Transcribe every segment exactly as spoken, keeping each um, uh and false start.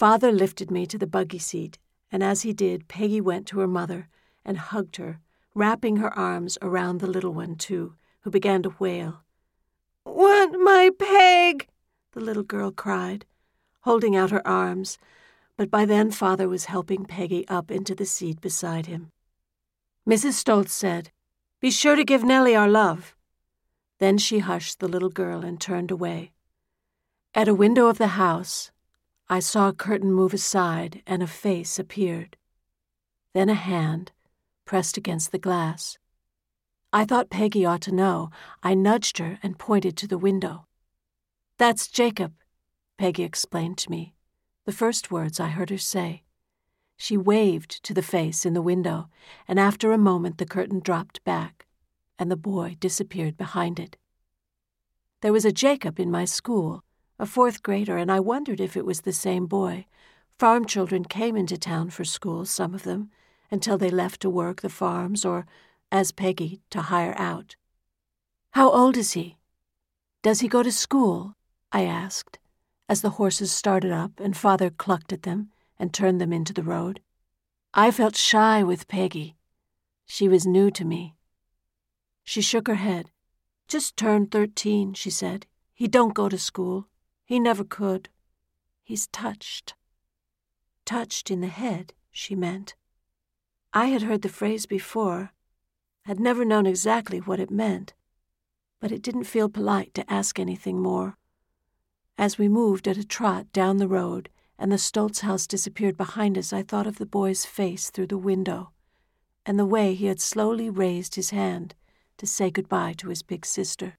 Father lifted me to the buggy seat, and as he did, Peggy went to her mother and hugged her, wrapping her arms around the little one, too, who began to wail. "Want my Peg!" the little girl cried, holding out her arms, but by then Father was helping Peggy up into the seat beside him. Missus Stoltz said, "Be sure to give Nellie our love." Then she hushed the little girl and turned away. At a window of the house, I saw a curtain move aside and a face appeared. Then a hand pressed against the glass. I thought Peggy ought to know. I nudged her and pointed to the window. "That's Jacob," Peggy explained to me, the first words I heard her say. She waved to the face in the window, and after a moment the curtain dropped back, and the boy disappeared behind it. There was a Jacob in my school, a fourth grader, and I wondered if it was the same boy. Farm children came into town for school, some of them, until they left to work the farms or, as Peggy, to hire out. "How old is he? Does he go to school?" I asked, as the horses started up and Father clucked at them and turned them into the road. I felt shy with Peggy. She was new to me. She shook her head. "Just turned thirteen," she said. "He don't go to school. He never could. He's touched." Touched in the head, she meant. I had heard the phrase before, had never known exactly what it meant, but it didn't feel polite to ask anything more. As we moved at a trot down the road and the Stoltz house disappeared behind us, I thought of the boy's face through the window and the way he had slowly raised his hand to say goodbye to his big sister.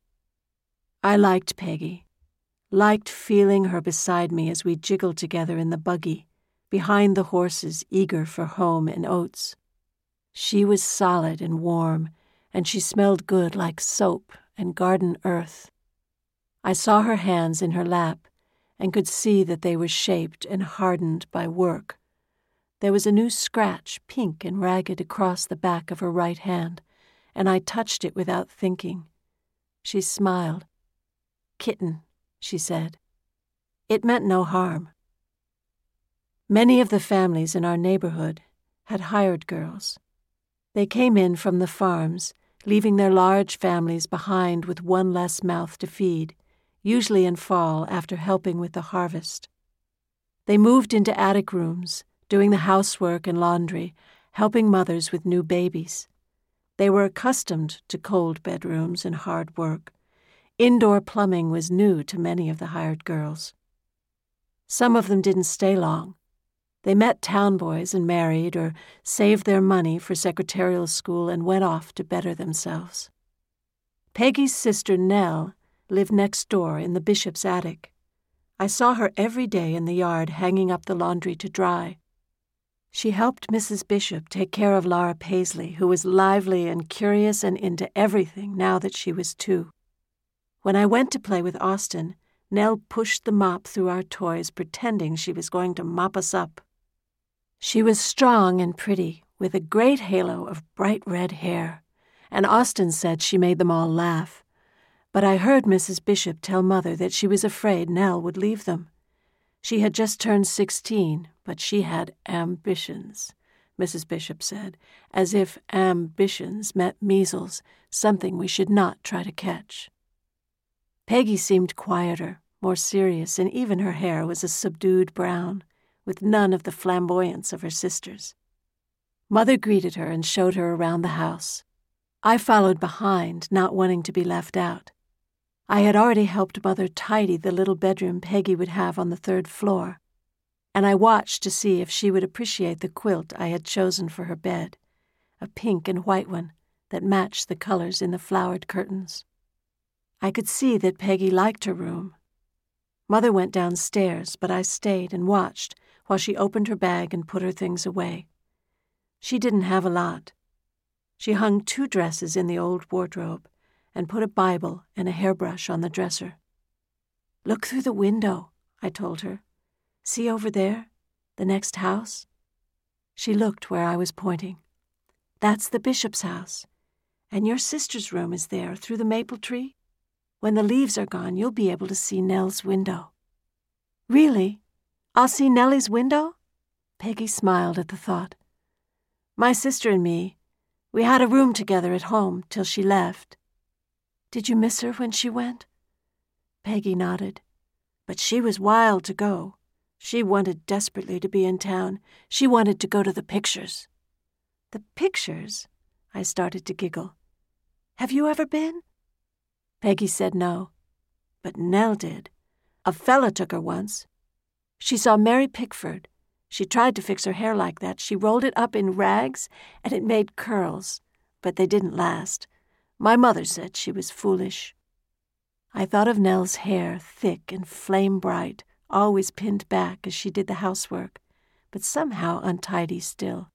I liked Peggy, liked feeling her beside me as we jiggled together in the buggy, behind the horses eager for home and oats. She was solid and warm, and she smelled good like soap and garden earth. I saw her hands in her lap and could see that they were shaped and hardened by work. There was a new scratch, pink and ragged, across the back of her right hand, and I touched it without thinking. She smiled. "Kitten," she said. It meant no harm. Many of the families in our neighborhood had hired girls. They came in from the farms, leaving their large families behind with one less mouth to feed, usually in fall after helping with the harvest. They moved into attic rooms, doing the housework and laundry, helping mothers with new babies. They were accustomed to cold bedrooms and hard work. Indoor plumbing was new to many of the hired girls. Some of them didn't stay long. They met town boys and married or saved their money for secretarial school and went off to better themselves. Peggy's sister Nell lived next door in the Bishop's attic. I saw her every day in the yard hanging up the laundry to dry. She helped Missus Bishop take care of Laura Paisley, who was lively and curious and into everything now that she was two. When I went to play with Austin, Nell pushed the mop through our toys, pretending she was going to mop us up. She was strong and pretty, with a great halo of bright red hair, and Austin said she made them all laugh. But I heard Missus Bishop tell Mother that she was afraid Nell would leave them. She had just turned sixteen, but she had ambitions, Missus Bishop said, as if ambitions meant measles, something we should not try to catch. Peggy seemed quieter, more serious, and even her hair was a subdued brown, with none of the flamboyance of her sisters. Mother greeted her and showed her around the house. I followed behind, not wanting to be left out. I had already helped Mother tidy the little bedroom Peggy would have on the third floor, and I watched to see if she would appreciate the quilt I had chosen for her bed, a pink and white one that matched the colors in the flowered curtains. I could see that Peggy liked her room. Mother went downstairs, but I stayed and watched while she opened her bag and put her things away. She didn't have a lot. She hung two dresses in the old wardrobe and put a Bible and a hairbrush on the dresser. "Look through the window," I told her. "See over there, the next house?" She looked where I was pointing. "That's the Bishop's house, and your sister's room is there through the maple tree. When the leaves are gone, you'll be able to see Nell's window." "Really? I'll see Nellie's window? Peggy smiled at the thought. My sister and me, we had a room together at home till she left. Did you miss her when she went? Peggy nodded. But she was wild to go. She wanted desperately to be in town. She wanted to go to the pictures. The pictures? I started to giggle. Have you ever been? Peggy said no. But Nell did. A fella took her once. She saw Mary Pickford. She tried to fix her hair like that. She rolled it up in rags, and it made curls, but they didn't last. My mother said she was foolish. I thought of Nell's hair, thick and flame-bright, always pinned back as she did the housework, but somehow untidy still.